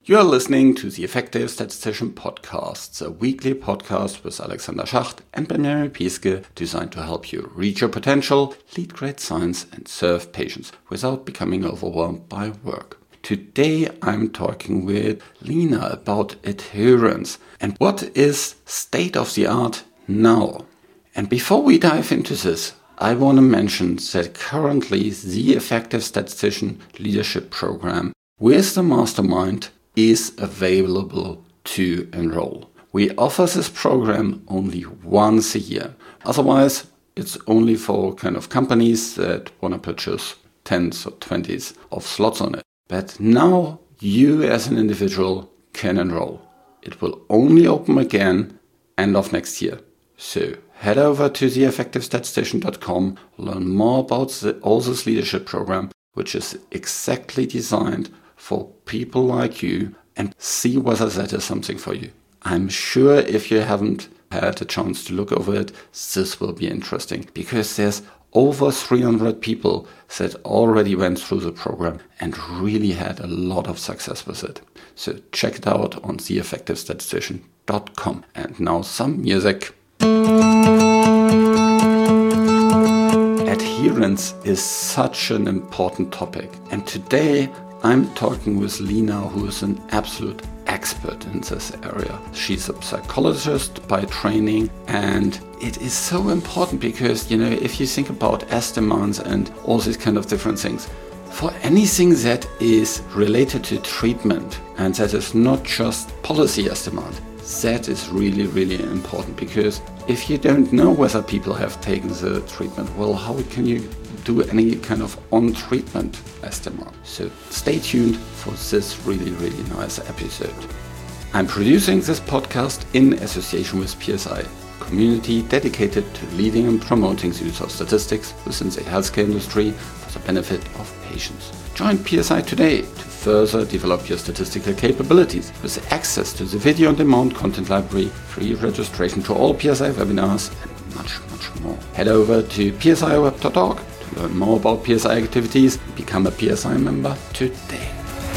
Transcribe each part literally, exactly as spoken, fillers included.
You are listening to the Effective Statistician Podcast, a weekly podcast with Alexander Schacht and Benjamin Piske, designed to help you reach your potential, lead great science, and serve patients without becoming overwhelmed by work. Today I'm talking with Lena about adherence and what is state of the art now. And before we dive into this, I want to mention that currently the Effective Statistician Leadership Program with the Mastermind is available to enroll. We offer this program only once a year. Otherwise, it's only for kind of companies that want to purchase tens or twenties of slots on it. But now you as an individual can enroll. It will only open again end of next year. So head over to the effective statistician dot com, learn more about the all this leadership program, which is exactly designed for people like you, and see whether that is something for you. I'm sure if you haven't had a chance to look over it, this will be interesting because there's over three hundred people that already went through the program and really had a lot of success with it. So check it out on the effective statistician dot com. And now some music. Adherence is such an important topic, and today I'm talking with Lena, who is an absolute expert in this area. She's a psychologist by training, and it is so important because, you know, if you think about S demands and all these kind of different things, for anything that is related to treatment and that is not just policy S demand, that is really, really important, because if you don't know whether people have taken the treatment, well, how can you do any kind of on-treatment estimate? So stay tuned for this really, really nice episode. I'm producing this podcast in association with P S I, a community dedicated to leading and promoting the use of statistics within the healthcare industry for the benefit of patients. Join P S I today to further develop your statistical capabilities with access to the video-on-demand content library, free registration to all P S I webinars, and much, much more. Head over to p s i web dot org to learn more about P S I activities and become a P S I member today.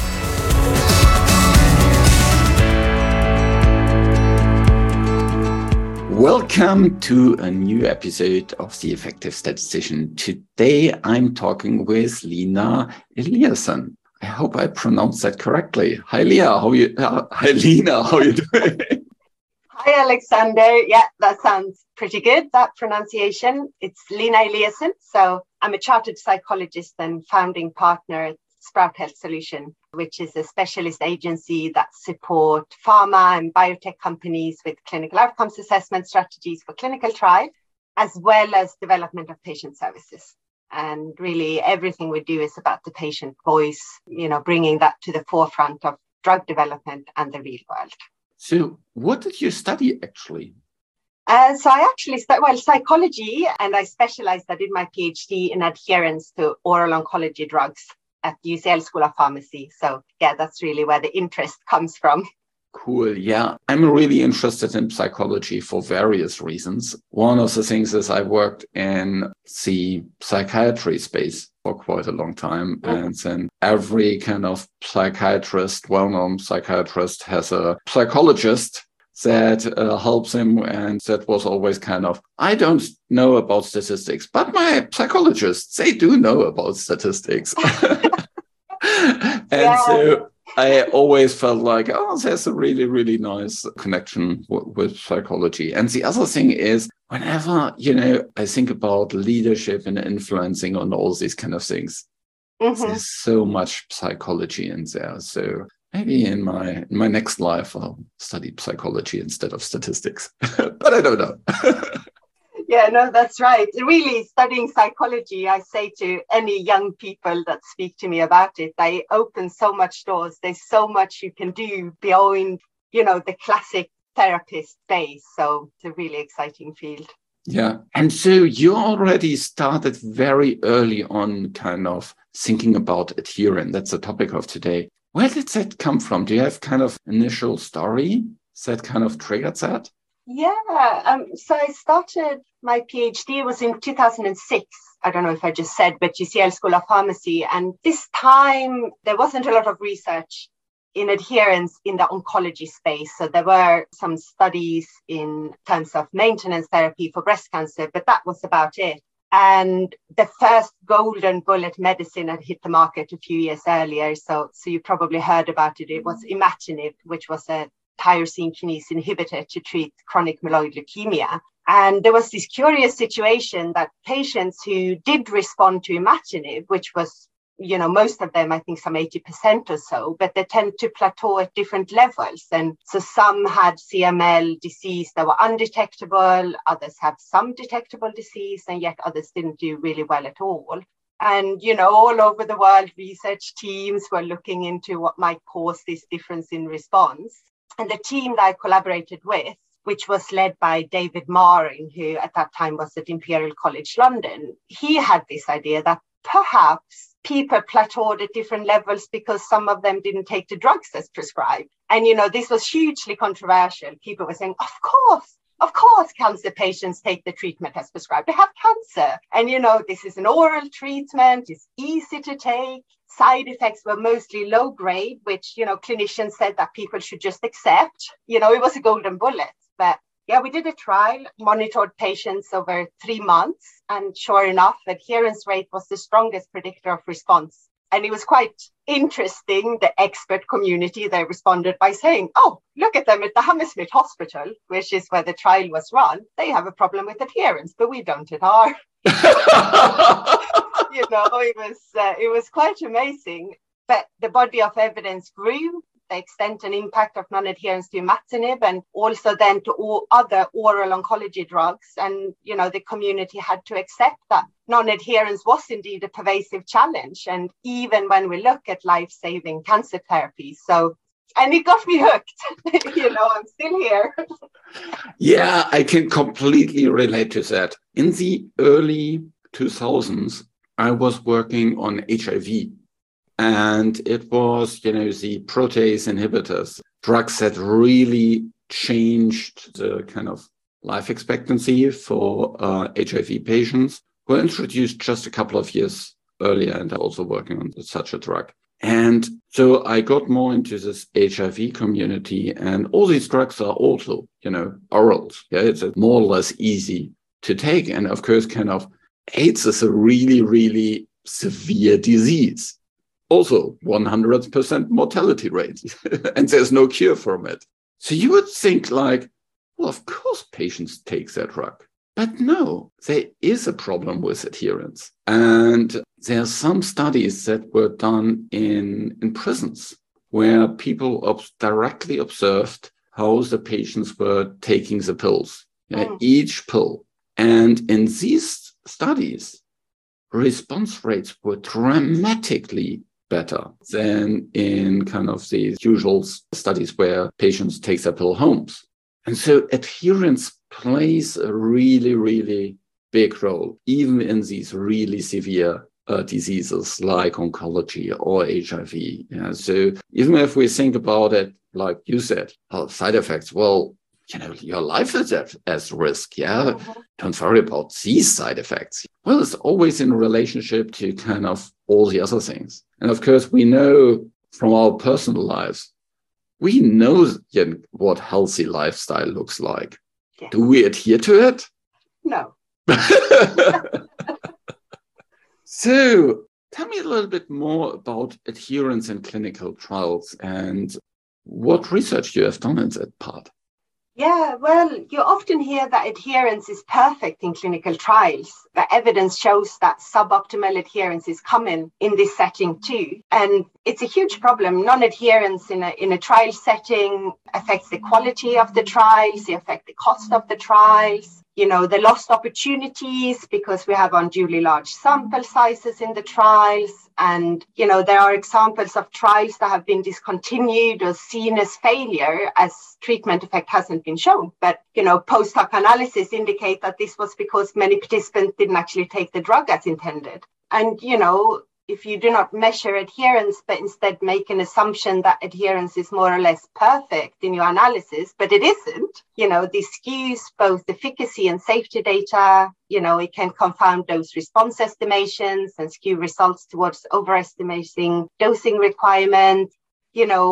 Welcome to a new episode of The Effective Statistician. Today I'm talking with Lena Eliasson. I hope I pronounced that correctly. Hi, Leah. How you? Uh, hi, Lena. How are you doing? Hi, Alexander. Yeah, that sounds pretty good, that pronunciation. It's Lena Eliasson. So I'm a chartered psychologist and founding partner at Sprout Health Solution, which is a specialist agency that support pharma and biotech companies with clinical outcomes assessment strategies for clinical trials, as well as development of patient services. And really everything we do is about the patient voice, you know, bringing that to the forefront of drug development and the real world. So what did you study actually? Uh, so I actually studied, well, psychology, and I specialized, I did my PhD in adherence to oral oncology drugs at the U C L School of Pharmacy. So yeah, that's really where the interest comes from. Cool. Yeah, I'm really interested in psychology for various reasons. One of the things is I worked in the psychiatry space for quite a long time. Mm-hmm. And then every kind of psychiatrist, well-known psychiatrist, has a psychologist that uh, helps him. And that was always kind of, I don't know about statistics, but my psychologists, they do know about statistics. and yeah. so I always felt like, oh, there's a really, really nice connection w- with psychology. And the other thing is, whenever, you know, I think about leadership and influencing on all these kind of things, mm-hmm. there's so much psychology in there. So maybe in my in my next life, I'll study psychology instead of statistics. But I don't know. Yeah, no, that's right. Really, studying psychology, I say to any young people that speak to me about it, they open so much doors. There's so much you can do beyond, you know, the classic therapist space. So it's a really exciting field. Yeah. And so you already started very early on kind of thinking about adherence. That's the topic of today. Where did that come from? Do you have kind of initial story that kind of triggered that? Yeah, um, so I started my PhD was in two thousand six. I don't know if I just said, but U C L School of Pharmacy. And this time there wasn't a lot of research in adherence in the oncology space. So there were some studies in terms of maintenance therapy for breast cancer, but that was about it. And the first golden bullet medicine had hit the market a few years earlier. So, so you probably heard about it. It was imatinib, which was a tyrosine kinase inhibitor to treat chronic myeloid leukemia. And there was this curious situation that patients who did respond to imatinib, which was, you know, most of them, I think some eighty percent or so, but they tend to plateau at different levels. And so some had C M L disease that were undetectable, others have some detectable disease, and yet others didn't do really well at all. And, you know, all over the world, research teams were looking into what might cause this difference in response. And the team that I collaborated with, which was led by David Maring, who at that time was at Imperial College London, he had this idea that perhaps people plateaued at different levels because some of them didn't take the drugs as prescribed. And, you know, this was hugely controversial. People were saying, of course, of course, cancer patients take the treatment as prescribed. They have cancer. And, you know, this is an oral treatment. It's easy to take. Side effects were mostly low grade, which, you know, clinicians said that people should just accept. You know, it was a golden bullet. But yeah, we did a trial, monitored patients over three months. And sure enough, adherence rate was the strongest predictor of response. And it was quite interesting. The expert community, they responded by saying, oh, look at them at the Hammersmith Hospital, which is where the trial was run. They have a problem with adherence, but we don't at our. You know, it was uh, it was quite amazing. But the body of evidence grew, the extent and impact of non-adherence to imatinib, and also then to all other oral oncology drugs. And, you know, the community had to accept that non-adherence was indeed a pervasive challenge. And even when we look at life-saving cancer therapies, so, and it got me hooked. You know, I'm still here. Yeah, I can completely relate to that. In the early two thousands, I was working on H I V. And it was, you know, the protease inhibitors, drugs that really changed the kind of life expectancy for uh, H I V patients, were introduced just a couple of years earlier, and also working on such a drug. And so I got more into this H I V community, and all these drugs are also, you know, orals. Yeah, it's more or less easy to take. And of course, kind of AIDS is a really, really severe disease. Also one hundred percent mortality rate, and there's no cure from it. So you would think like, well, of course patients take that drug. But no, there is a problem with adherence. And there are some studies that were done in, in prisons where people ob- directly observed how the patients were taking the pills, yeah, mm. each pill. And in these studies, response rates were dramatically better than in kind of the usual studies where patients take their pill homes. And so adherence plays a really, really big role, even in these really severe uh, diseases like oncology or H I V. Yeah, so even if we think about it, like you said, uh, side effects, well, you know, your life is at, at risk. Yeah, mm-hmm. Don't worry about these side effects. Well, it's always in relationship to kind of all the other things. And of course, we know from our personal lives, we know you know, what healthy lifestyle looks like. Yeah. Do we adhere to it? No. So tell me a little bit more about adherence in clinical trials and what research you have done in that part. Yeah, well, you often hear that adherence is perfect in clinical trials. The evidence shows that suboptimal adherence is common in this setting too. And it's a huge problem. Non-adherence in a, in a trial setting affects the quality of the trials, it affects the cost of the trials, you know, the lost opportunities because we have unduly large sample sizes in the trials. And, you know, there are examples of trials that have been discontinued or seen as failure as treatment effect hasn't been shown. But, you know, post hoc analysis indicate that this was because many participants didn't actually take the drug as intended. And, you know, if you do not measure adherence, but instead make an assumption that adherence is more or less perfect in your analysis, but it isn't, you know, this skews both efficacy and safety data. You know, it can confound dose response estimations and skew results towards overestimating dosing requirements. You know,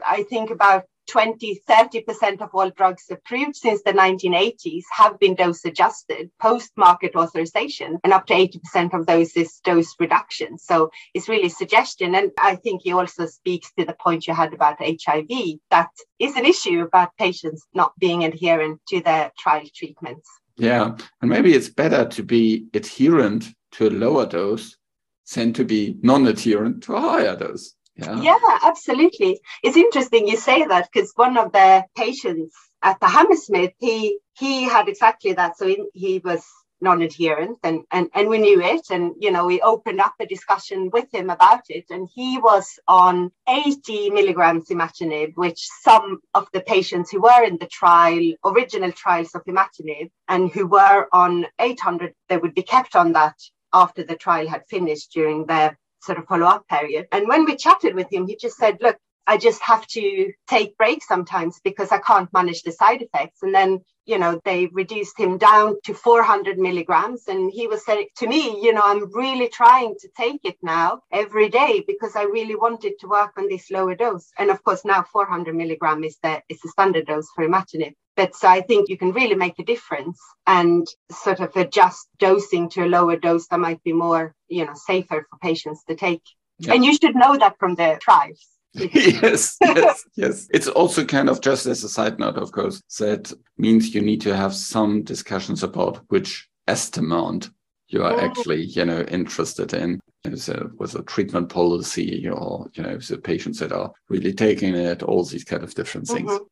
I think about twenty, thirty percent of all drugs approved since the nineteen eighties have been dose adjusted post-market authorization, and up to eighty percent of those is dose reduction. So it's really suggestion. And I think he also speaks to the point you had about H I V. That is an issue about patients not being adherent to their trial treatments. Yeah, and maybe it's better to be adherent to a lower dose than to be non-adherent to a higher dose. Yeah. yeah, absolutely. It's interesting you say that, because one of the patients at the Hammersmith, he he had exactly that. So he, he was non-adherent, and, and, and we knew it. And, you know, we opened up a discussion with him about it. And he was on eighty milligrams imatinib, which some of the patients who were in the trial, original trials of imatinib, and who were on eight hundred, they would be kept on that after the trial had finished during their sort of follow-up period. And when we chatted with him, he just said, look, I just have to take breaks sometimes because I can't manage the side effects. And then, you know, they reduced him down to four hundred milligrams. And he was saying to me, you know, I'm really trying to take it now every day because I really wanted to work on this lower dose. And of course, now four hundred milligram is the, is the standard dose for imatinib. But so I think you can really make a difference and sort of adjust dosing to a lower dose that might be more, you know, safer for patients to take. Yeah. And you should know that from the trials. yes, yes, yes. It's also kind of, just as a side note, of course, that means you need to have some discussions about which estimate you are mm. actually, you know, interested in. Is a, with a treatment policy, or, you know, the patients that are really taking it, all these kind of different things. Mm-hmm.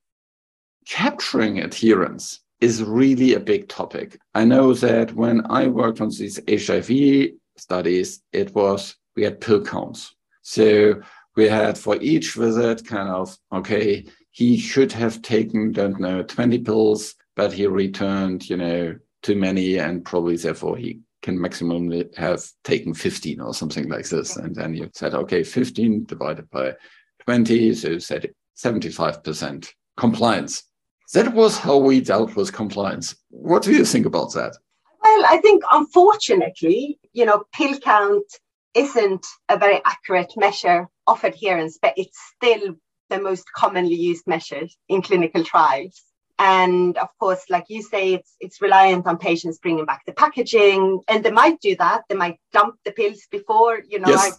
Capturing adherence is really a big topic. I know that when I worked on these H I V studies, it was, we had pill counts. So we had for each visit kind of, okay, he should have taken, don't know, twenty pills, but he returned, you know, too many, and probably therefore he can maximum have taken fifteen or something like this. And then you said, okay, fifteen divided by twenty, so you said seventy-five percent compliance. That was how we dealt with compliance. What do you think about that? Well, I think, unfortunately, you know, pill count isn't a very accurate measure of adherence, but it's still the most commonly used measure in clinical trials. And of course, like you say, it's it's reliant on patients bringing back the packaging, and they might do that. They might dump the pills before, you know, yes.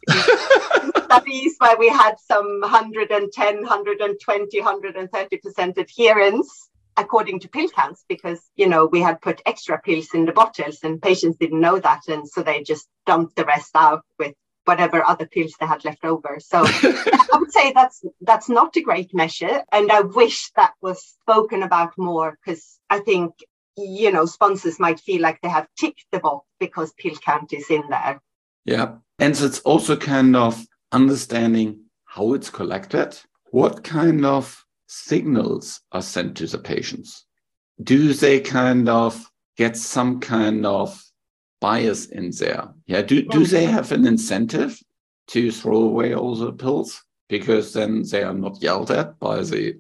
studies where we had some one hundred ten, one hundred twenty, one hundred thirty percent adherence according to pill counts, because, you know, we had put extra pills in the bottles and patients didn't know that. And so they just dumped the rest out with whatever other pills they had left over. So I would say that's that's not a great measure. And I wish that was spoken about more, because I think, you know, sponsors might feel like they have ticked the box because pill count is in there. Yeah. And it's also kind of understanding how it's collected, what kind of signals are sent to the patients. Do they kind of get some kind of bias in there? Yeah. Do, do they have an incentive to throw away all the pills because then they are not yelled at by the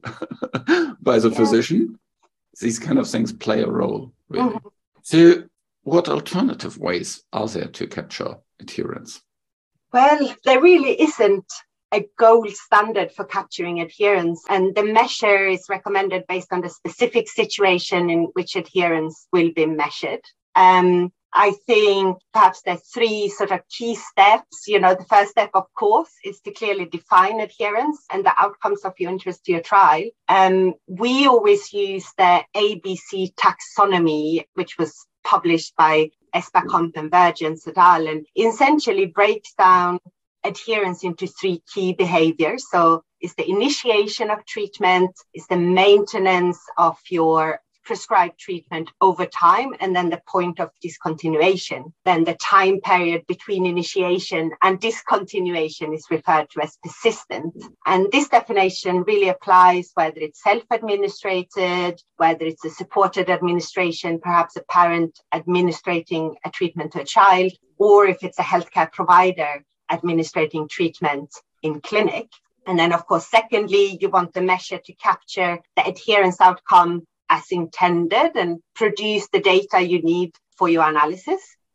by the yeah. physician? These kind of things play a role, really. Mm-hmm. So what alternative ways are there to capture adherence? Well, there really isn't a gold standard for capturing adherence, and the measure is recommended based on the specific situation in which adherence will be measured. Um, I think perhaps there's three sort of key steps. You know, the first step, of course, is to clearly define adherence and the outcomes of your interest to your trial. Um, we always use the A B C taxonomy, which was published by Espacomp and Vergens et al., and essentially breaks down adherence into three key behaviors. So it's the initiation of treatment, it's the maintenance of your prescribed treatment over time, and then the point of discontinuation. Then the time period between initiation and discontinuation is referred to as persistent. And this definition really applies whether it's self-administrated, whether it's a supported administration, perhaps a parent administrating a treatment to a child, or if it's a healthcare provider administrating treatment in clinic. And then, of course, secondly, you want the measure to capture the adherence outcome as intended and produce the data you need for your analysis.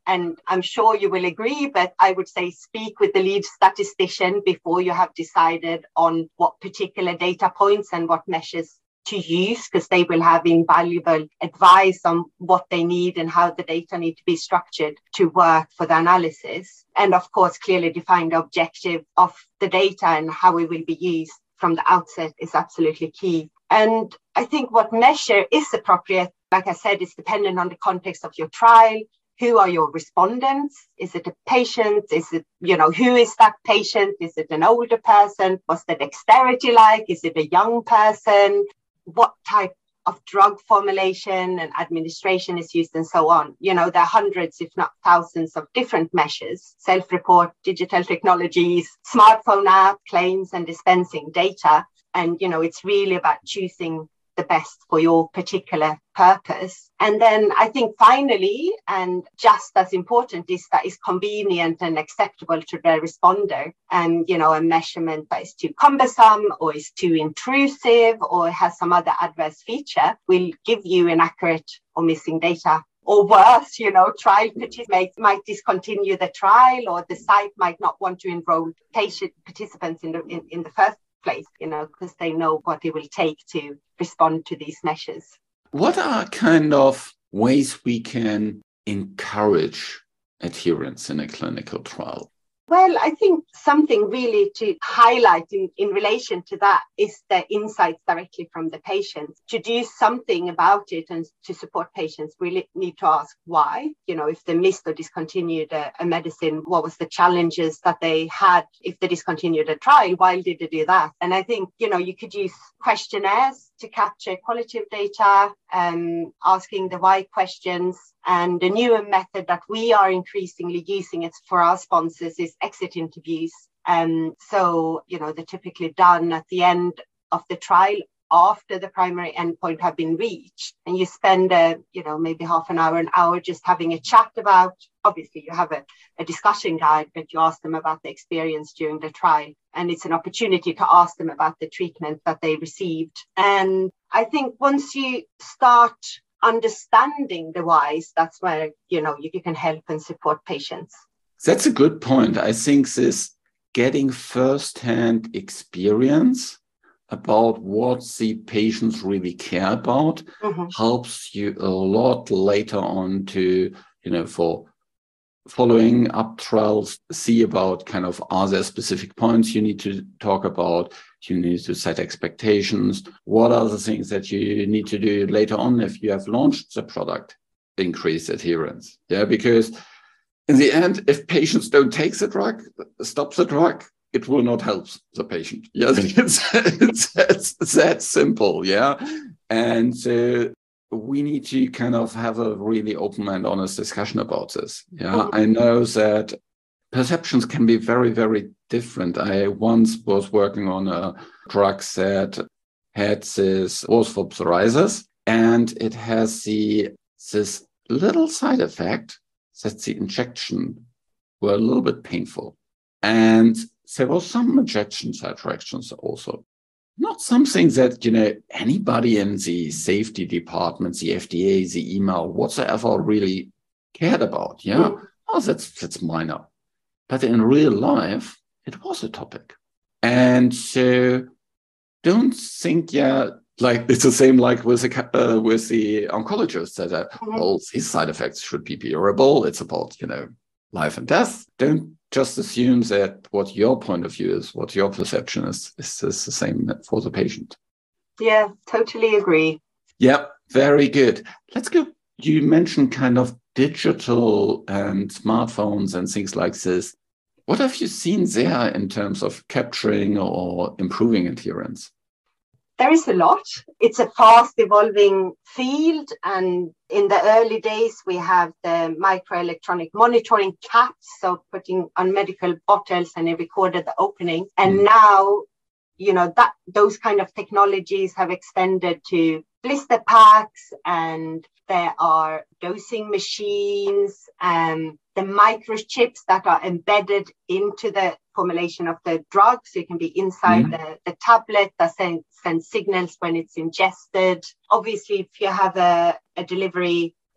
And I'm sure you will agree, but I would say speak with the lead statistician before you have decided on what particular data points and what measures to use, because they will have invaluable advice on what they need and how the data need to be structured to work for the analysis. And of course, clearly define the objective of the data and how it will be used from the outset is absolutely key. And I think what measure is appropriate, like I said, is dependent on the context of your trial. Who are your respondents? Is it a patient? Is it, you know, who is that patient? Is it an older person? What's the dexterity like? Is it a young person? What type of drug formulation and administration is used and so on? You know, there are hundreds, if not thousands of different measures, self-report, digital technologies, smartphone app, claims and dispensing data. And, you know, it's really about choosing the best for your particular purpose. And then I think finally, and just as important, is that is convenient and acceptable to the responder. And, you know, a measurement that is too cumbersome or is too intrusive or has some other adverse feature will give you inaccurate or missing data. Or worse, you know, trial participants might discontinue the trial, or the site might not want to enroll patient participants in the, in, in the first place, you know, because they know what it will take to respond to these measures. What are kind of ways we can encourage adherence in a clinical trial? Well, I think something really to highlight in, in relation to that is the insights directly from the patients. To do something about it and to support patients, we need to ask why. You know, if they missed or discontinued a, a medicine, what was the challenges that they had if they discontinued a trial? Why did they do that? And I think, you know, you could use questionnaires to capture qualitative data, um, asking the why questions. And the newer method that we are increasingly using it for our sponsors is exit interviews. Um, so, you know, they're typically done at the end of the trial after the primary endpoint have been reached. And you spend, a, you know, maybe half an hour, an hour just having a chat about, obviously you have a, a discussion guide, but you ask them about the experience during the trial. And it's an opportunity to ask them about the treatment that they received. And I think once you start understanding the whys, that's where, you know, you, you can help and support patients. That's a good point. I think this getting first-hand experience about what the patients really care about mm-hmm. helps you a lot later on to, you know, for following up trials, see about kind of, are there specific points you need to talk about? You need to set expectations. What are the things that you need to do later on if you have launched the product? Increase adherence. Yeah, because in the end, if patients don't take the drug, stop the drug, it will not help the patient. Yes, it's, it's, it's that simple. Yeah. And so we need to kind of have a really open and honest discussion about this. Yeah. Mm-hmm. I know that perceptions can be very, very different. I once was working on a drug that had this, was for psoriasis, and it has the this little side effect that the injection were a little bit painful. And there was some injection side reactions also. Not something that, you know, anybody in the safety department, the F D A, the E M A, whatsoever really cared about. Yeah. Mm. Oh, that's, that's minor. But in real life, it was a topic. And so don't think, yeah, like it's the same like with the, uh, with the oncologists that, uh, mm-hmm. well, these side effects should be bearable. It's about, you know, life and death. Don't just assume that what your point of view is, what your perception is, is, is the same for the patient. Yeah, totally agree. Yep, very good. Let's go. You mentioned kind of digital and smartphones and things like this. What have you seen there in terms of capturing or improving adherence? There is a lot. It's a fast evolving field. And in the early days, we have the microelectronic monitoring caps, so putting on medical bottles and it recorded the opening. And mm. now, you know, that those kind of technologies have extended to blister packs, and there are dosing machines, and the microchips that are embedded into the formulation of the drug. So it can be inside mm-hmm. the, the tablet that sends send signals when it's ingested. Obviously, if you have a, a delivery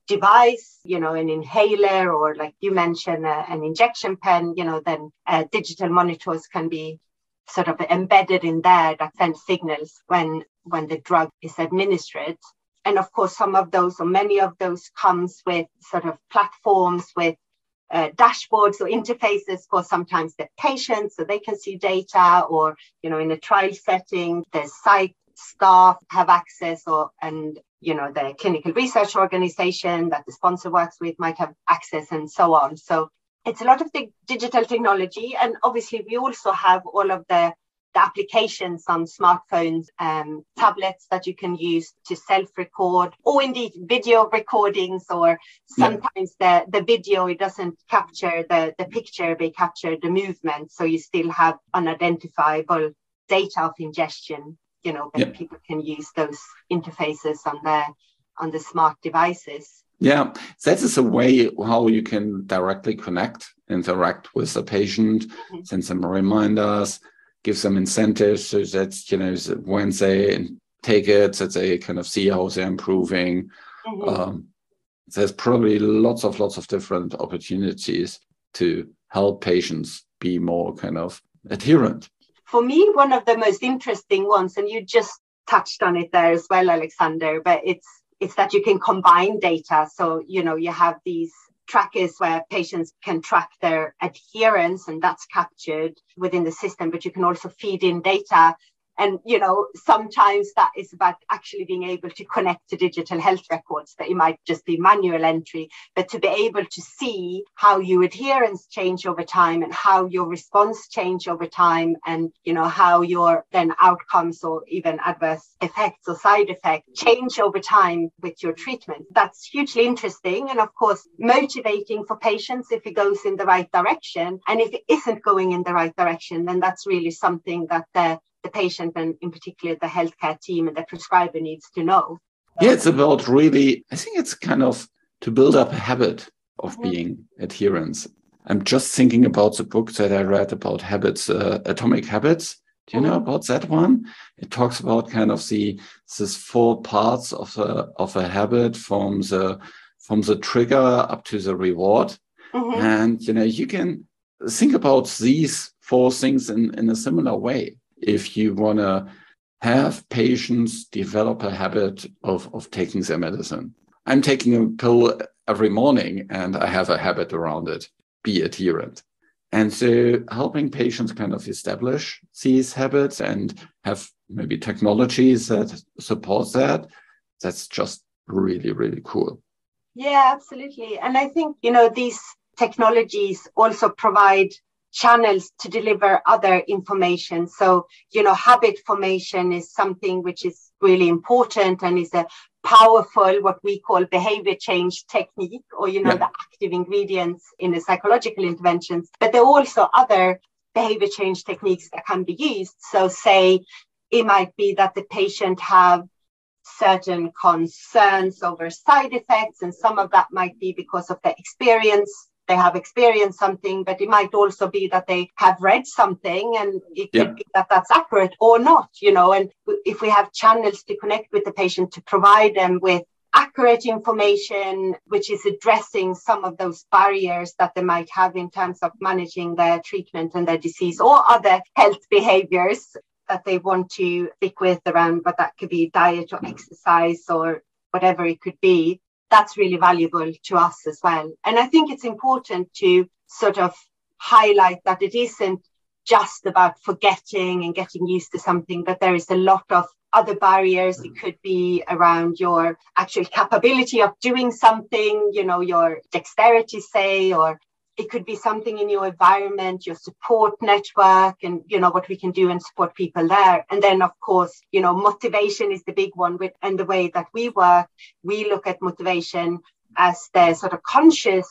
device, you know, an inhaler, or like you mentioned, uh, an injection pen, you know, then uh, digital monitors can be sort of embedded in there that send signals when when the drug is administered. And of course, some of those or many of those comes with sort of platforms with uh, dashboards or interfaces for sometimes the patients so they can see data, or, you know, in a trial setting, the site staff have access, or and, you know, the clinical research organization that the sponsor works with might have access, and so on. So it's a lot of the digital technology. And obviously, we also have all of the the applications on smartphones and tablets that you can use to self-record, or indeed video recordings, or sometimes yeah. the, the video, it doesn't capture the, the picture, they capture the movement. So you still have unidentifiable data of ingestion, you know, that yeah. people can use those interfaces on the, on the smart devices. Yeah, that is a way how you can directly connect, interact with the patient, mm-hmm. send them reminders, give some incentives so that, you know, when they take it, that they kind of see how they're improving. Mm-hmm. Um, there's probably lots of lots of different opportunities to help patients be more kind of adherent. For me, one of the most interesting ones, and you just touched on it there as well, Alexander, but it's it's that you can combine data. So, you know, you have these trackers where patients can track their adherence, and that's captured within the system, but you can also feed in data. And, you know, sometimes that is about actually being able to connect to digital health records, that it might just be manual entry, but to be able to see how your adherence change over time and how your response change over time, and, you know, how your then outcomes or even adverse effects or side effects change over time with your treatment. That's hugely interesting. And of course, motivating for patients if it goes in the right direction. And if it isn't going in the right direction, then that's really something that the the patient, and in particular the healthcare team and the prescriber, needs to know. Yeah, it's about really, I think it's kind of to build up a habit of mm-hmm. being adherence. I'm just thinking about the book that I read about habits, uh, Atomic Habits. Do you mm-hmm. know about that one? It talks about kind of the these four parts of a of a habit, from the from the trigger up to the reward. Mm-hmm. And, you know, you can think about these four things in, in a similar way. If you want to have patients develop a habit of, of taking their medicine. I'm taking a pill every morning and I have a habit around it, be adherent. And so helping patients kind of establish these habits and have maybe technologies that support that, that's just really, really cool. Yeah, absolutely. And I think, you know, these technologies also provide channels to deliver other information. So, you know, habit formation is something which is really important and is a powerful, what we call behavior change technique, or, you know, yeah. the active ingredients in the psychological interventions. But there are also other behavior change techniques that can be used. So say it might be that the patient have certain concerns over side effects, and some of that might be because of the experience. They have experienced something, but it might also be that they have read something, and it yeah. could be that that's accurate or not, you know. And if we have channels to connect with the patient to provide them with accurate information, which is addressing some of those barriers that they might have in terms of managing their treatment and their disease, or other health behaviors that they want to stick with around, but that could be diet or exercise or whatever it could be. That's really valuable to us as well. And I think it's important to sort of highlight that it isn't just about forgetting and getting used to something, but there is a lot of other barriers. It could be around your actual capability of doing something, you know, your dexterity, say, or it could be something in your environment, your support network, and, you know, what we can do and support people there. And then, of course, you know, motivation is the big one. With, and the way that we work, we look at motivation as the sort of conscious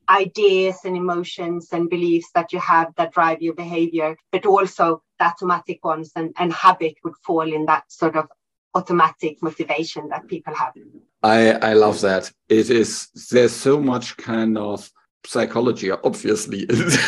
ideas and emotions and beliefs that you have that drive your behavior, but also the automatic ones, and, and habit would fall in that sort of automatic motivation that people have. I, I love that. It is, there's so much kind of psychology, obviously,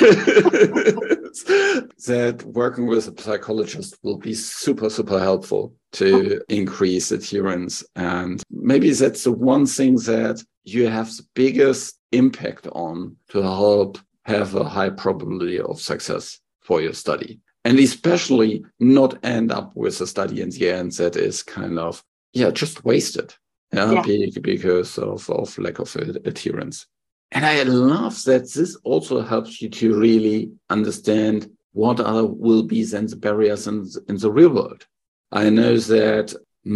that working with a psychologist will be super, super helpful to increase adherence. And maybe that's the one thing that you have the biggest impact on to help have a high probability of success for your study. And especially not end up with a study in the end that is kind of, yeah, just wasted yeah, yeah. because of, of lack of adherence. And I love that this also helps you to really understand what are, will be then the barriers in, in the real world. I know that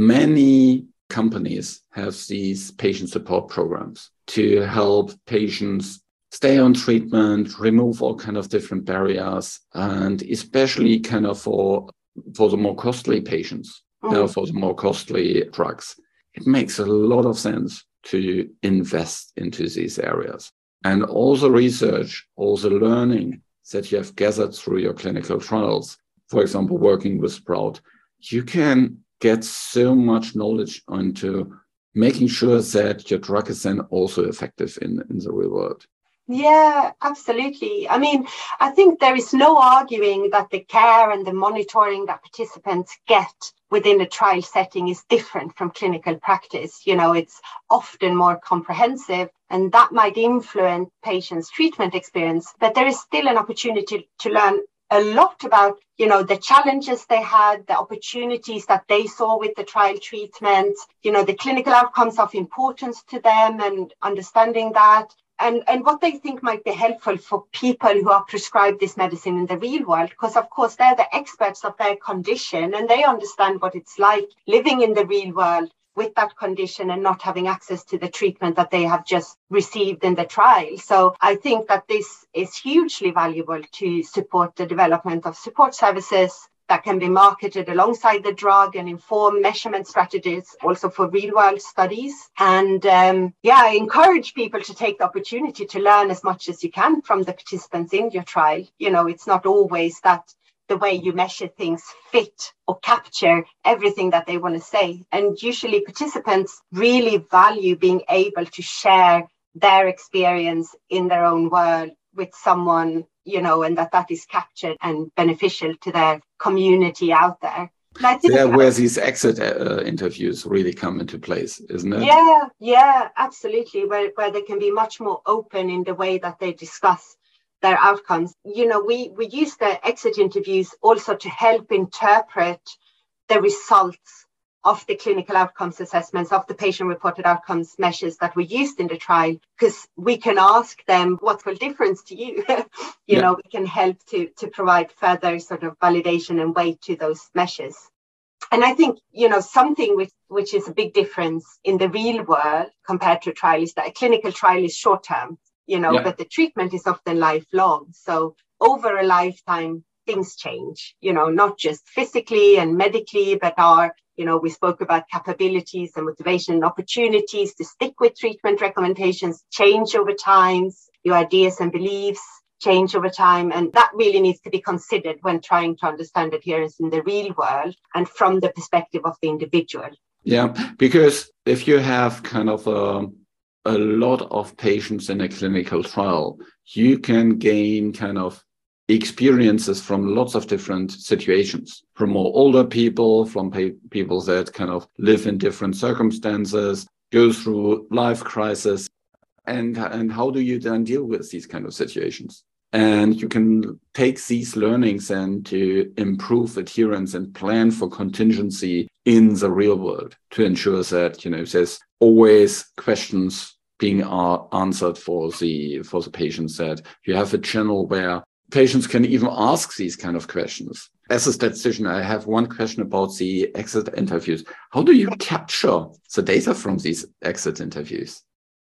many companies have these patient support programs to help patients stay on treatment, remove all kind of different barriers, and especially kind of for, for the more costly patients, mm. you know, for the more costly drugs. It makes a lot of sense to invest into these areas. And all the research, all the learning that you have gathered through your clinical trials, for example, working with Sprout, you can get so much knowledge into making sure that your drug is then also effective in, in the real world. Yeah, absolutely. I mean, I think there is no arguing that the care and the monitoring that participants get within a trial setting is different from clinical practice. You know, it's often more comprehensive, and that might influence patients' treatment experience. But there is still an opportunity to learn a lot about, you know, the challenges they had, the opportunities that they saw with the trial treatment, you know, the clinical outcomes of importance to them and understanding that. And, and what they think might be helpful for people who are prescribed this medicine in the real world, because, of course, they're the experts of their condition and they understand what it's like living in the real world with that condition and not having access to the treatment that they have just received in the trial. So I think that this is hugely valuable to support the development of support services that can be marketed alongside the drug and inform measurement strategies also for real world studies. And um, yeah, I encourage people to take the opportunity to learn as much as you can from the participants in your trial. You know, it's not always that the way you measure things fit or capture everything that they want to say. And usually participants really value being able to share their experience in their own world with someone, you know, and that that is captured and beneficial to their community out there. And I think yeah, where these exit uh, interviews really come into place, isn't it? Yeah, yeah, absolutely. Where, where they can be much more open in the way that they discuss their outcomes. You know, we, we use the exit interviews also to help interpret the results of the clinical outcomes assessments, of the patient-reported outcomes measures that were used in the trial, because we can ask them, what's the difference to you? you yeah. know, we can help to, to provide further sort of validation and weight to those measures. And I think, you know, something which, which is a big difference in the real world compared to a trial is that a clinical trial is short-term, you know, yeah. but the treatment is often lifelong. So over a lifetime, things change, you know, not just physically and medically, but our You know, we spoke about capabilities and motivation and opportunities to stick with treatment recommendations change over time. Your ideas and beliefs change over time. And that really needs to be considered when trying to understand adherence in the real world and from the perspective of the individual. Yeah, because if you have kind of a, a lot of patients in a clinical trial, you can gain kind of experiences from lots of different situations, from more older people, from pa- people that kind of live in different circumstances, go through life crisis. And, and how do you then deal with these kind of situations? And you can take these learnings and to improve adherence and plan for contingency in the real world to ensure that, you know, there's always questions being uh, answered for the, for the patients, that you have a channel where patients can even ask these kind of questions. As a statistician, I have one question about the exit interviews. How do you capture the data from these exit interviews?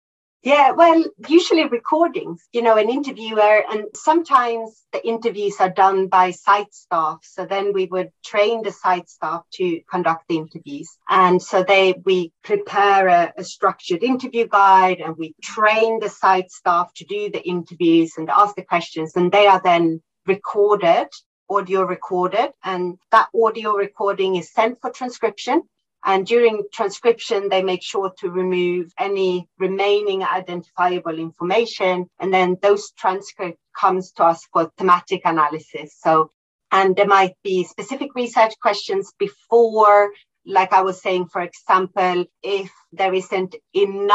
Yeah, well, usually recordings, you know, an interviewer, and sometimes the interviews are done by site staff. So then we would train the site staff to conduct the interviews. And so they we prepare a, a structured interview guide, and we train the site staff to do the interviews and ask the questions. And they are then recorded, audio recorded, and that audio recording is sent for transcription. And during transcription, they make sure to remove any remaining identifiable information. And then those transcripts comes to us for thematic analysis. So, and there might be specific research questions before, like I was saying, for example, if there isn't enough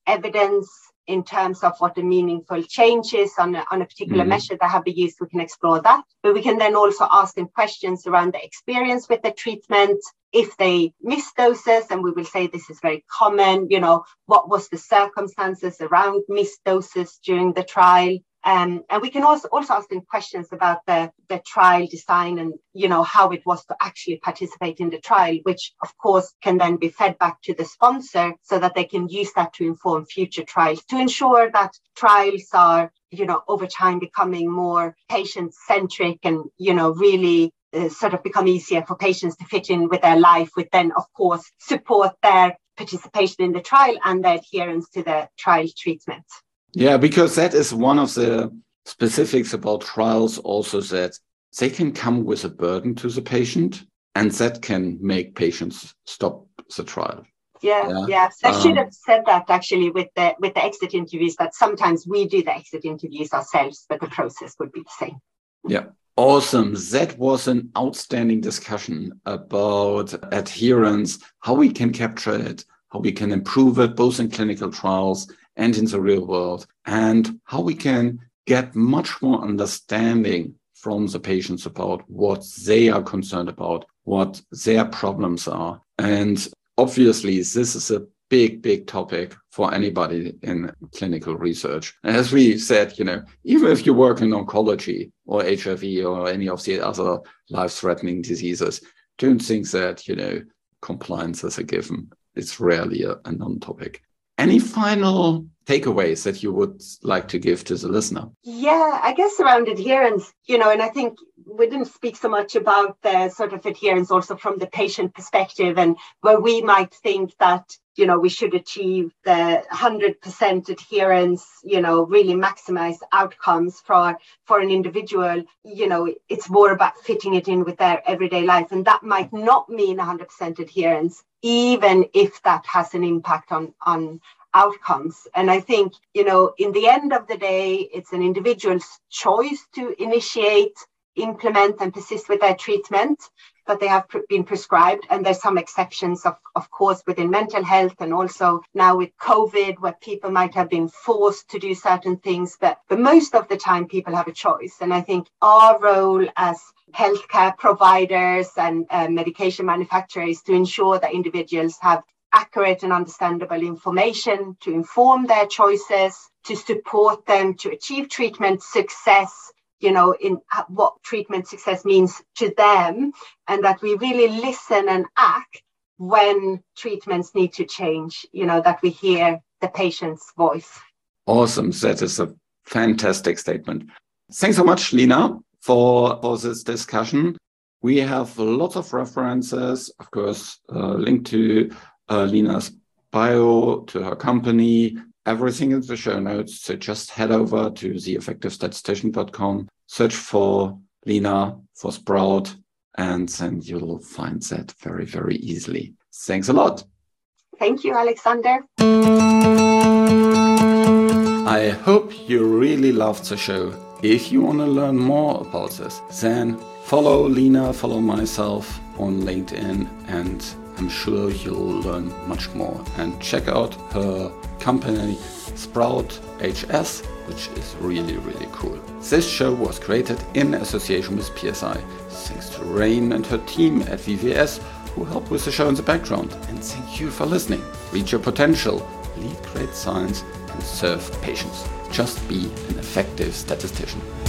evidence in terms of what the meaningful change is on a, on a particular mm-hmm. measure that have been used, we can explore that. But we can then also ask them questions around the experience with the treatment. If they miss doses, and we will say this is very common, you know, what was the circumstances around missed doses during the trial? Um, and we can also, also ask them questions about the, the trial design and, you know, how it was to actually participate in the trial, which, of course, can then be fed back to the sponsor so that they can use that to inform future trials, to ensure that trials are, you know, over time becoming more patient-centric and, you know, really uh, sort of become easier for patients to fit in with their life, which then, of course, support their participation in the trial and their adherence to the trial treatment. Yeah, because that is one of the specifics about trials also, that they can come with a burden to the patient, and that can make patients stop the trial. Yeah, yeah. yeah. So I should have said that actually with the with the exit interviews, that sometimes we do the exit interviews ourselves, but the process would be the same. Yeah. Awesome. That was an outstanding discussion about adherence, how we can capture it, how we can improve it, both in clinical trials and in the real world, and how we can get much more understanding from the patients about what they are concerned about, what their problems are. And obviously, this is a big, big topic for anybody in clinical research. As we said, you know, even if you work in oncology or H I V or any of the other life-threatening diseases, don't think that, you know, compliance is a given. It's rarely a, a non-topic. Any final takeaways that you would like to give to the listener? Yeah, I guess around adherence, you know, and I think we didn't speak so much about the sort of adherence also from the patient perspective, and where we might think that, you know, we should achieve the one hundred percent adherence, you know, really maximize outcomes for, for an individual. You know, it's more about fitting it in with their everyday life. And that might not mean one hundred percent adherence, even if that has an impact on, on outcomes. And I think, you know, in the end of the day, it's an individual's choice to initiate, implement and persist with their treatment, but they have been prescribed. And there's some exceptions, of, of course, within mental health, and also now with COVID, where people might have been forced to do certain things. But, but most of the time, people have a choice. And I think our role as healthcare providers and uh, medication manufacturers to ensure that individuals have accurate and understandable information to inform their choices, to support them to achieve treatment success, you know, in what treatment success means to them, and that we really listen and act when treatments need to change, you know, that we hear the patient's voice. Awesome. That is a fantastic statement. Thanks so much, Lina, for, for this discussion. We have lots of references, of course, uh, linked to uh, Lina's bio, to her company, everything in the show notes. So just head over to the effective statistician dot com, search for Lina, for Sprout, and then you'll find that very, very easily. Thanks a lot. Thank you, Alexander. I hope you really loved the show. If you want to learn more about this, then follow Lina, follow myself on LinkedIn, and I'm sure you'll learn much more. And check out her company, Sprout H S, which is really, really cool. This show was created in association with P S I. Thanks to Rain and her team at V V S, who helped with the show in the background. And thank you for listening. Reach your potential, lead great science, and serve patients. Just be an effective statistician.